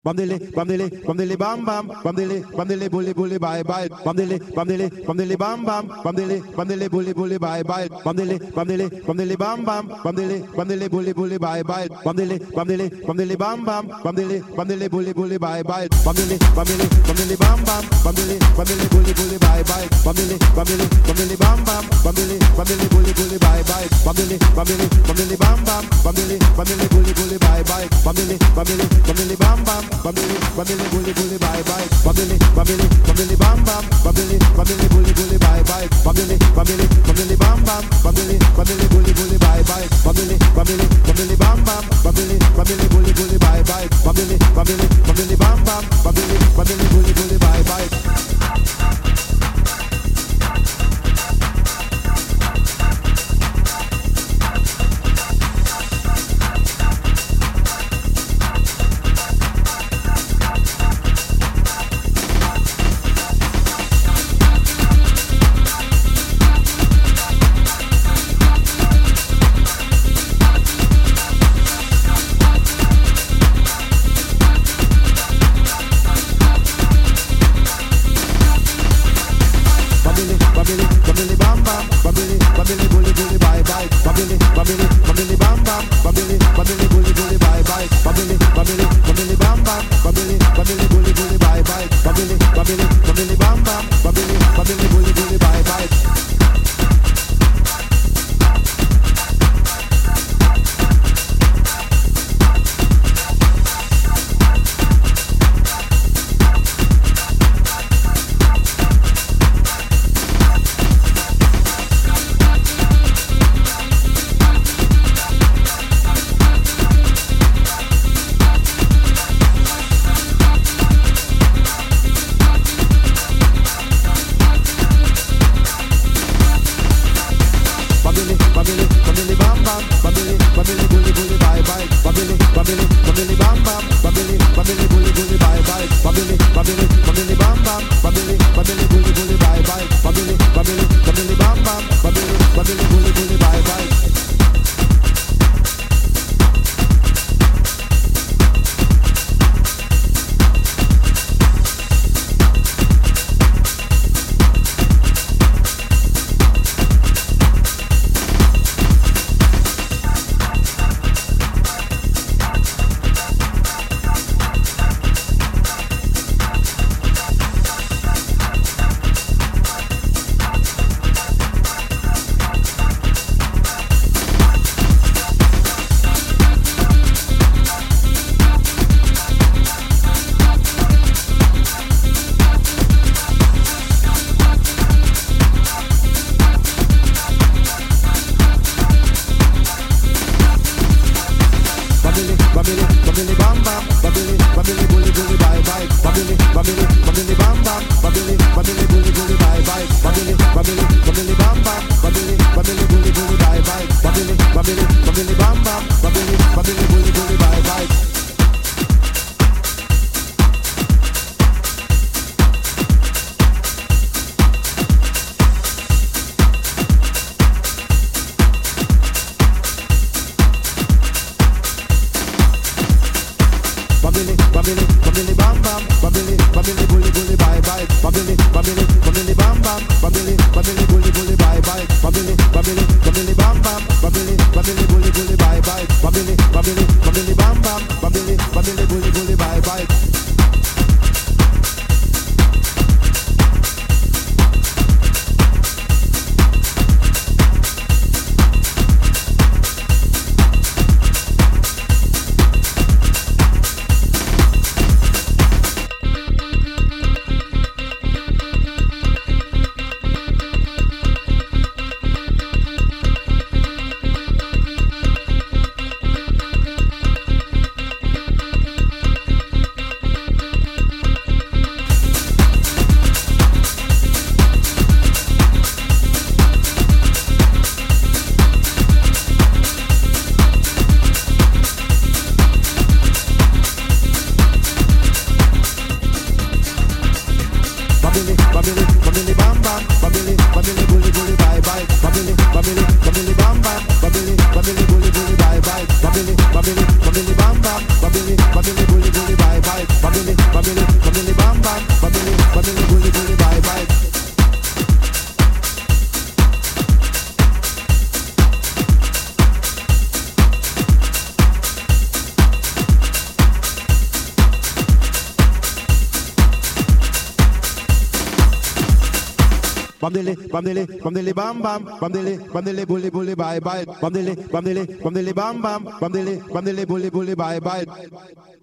bam bam bam, bam bully bully bye bye, bam bam bam, bam bully bully bye bye, bam bam bam, bam bully bully bye bye, bam bam bam, bam bully bully bye bye, bam bam bam, bam bully bully bye bye, bam bam bam, bam bully bully bye bye, bam bam bam, bam bully bully bye bye, bam bam bam, bam bully bully bye bye, bam bam, bam bully bully bye bye, bam bam bam, bam bully bully bye bye, bam bam, bam bully bully bye bye, bam bam, bully bully bye bye. Bam dili bam bam, bam dili bully bully bye bye. Bam dili bam bam, bam dili bully bully bye bye.